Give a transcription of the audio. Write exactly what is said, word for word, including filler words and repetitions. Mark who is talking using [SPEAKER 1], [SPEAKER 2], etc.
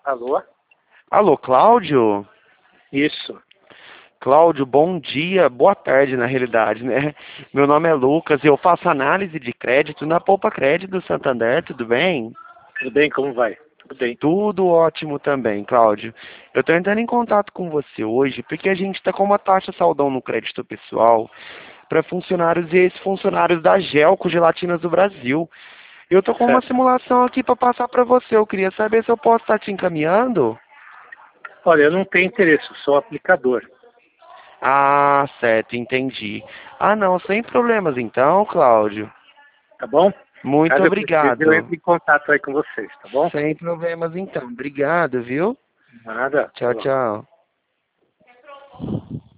[SPEAKER 1] Alô?
[SPEAKER 2] Alô, Cláudio?
[SPEAKER 1] Isso.
[SPEAKER 2] Cláudio, bom dia, boa tarde na realidade, né? Meu nome é Lucas e eu faço análise de crédito na Poupa Crédito do Santander, tudo bem?
[SPEAKER 1] Tudo bem? Como vai? Tudo bem.
[SPEAKER 2] Tudo ótimo também, Cláudio. Eu estou entrando em contato com você hoje porque a gente está com uma taxa saldão no crédito pessoal para funcionários e ex-funcionários da Gelco Gelatinas do Brasil. Eu estou com uma
[SPEAKER 1] Certo.
[SPEAKER 2] simulação aqui para passar para você. Eu queria saber se eu posso estar te encaminhando.
[SPEAKER 1] Olha, eu não tenho interesse, eu sou aplicador.
[SPEAKER 2] Ah, certo, entendi. Ah, não, sem problemas então, Cláudio.
[SPEAKER 1] Tá bom?
[SPEAKER 2] Muito
[SPEAKER 1] Caso eu precise, eu
[SPEAKER 2] obrigado.
[SPEAKER 1] entro em contato aí com vocês, tá bom?
[SPEAKER 2] Sem problemas então. Obrigado, viu?
[SPEAKER 1] Nada. Até
[SPEAKER 2] Tchau,
[SPEAKER 1] logo.
[SPEAKER 2] tchau.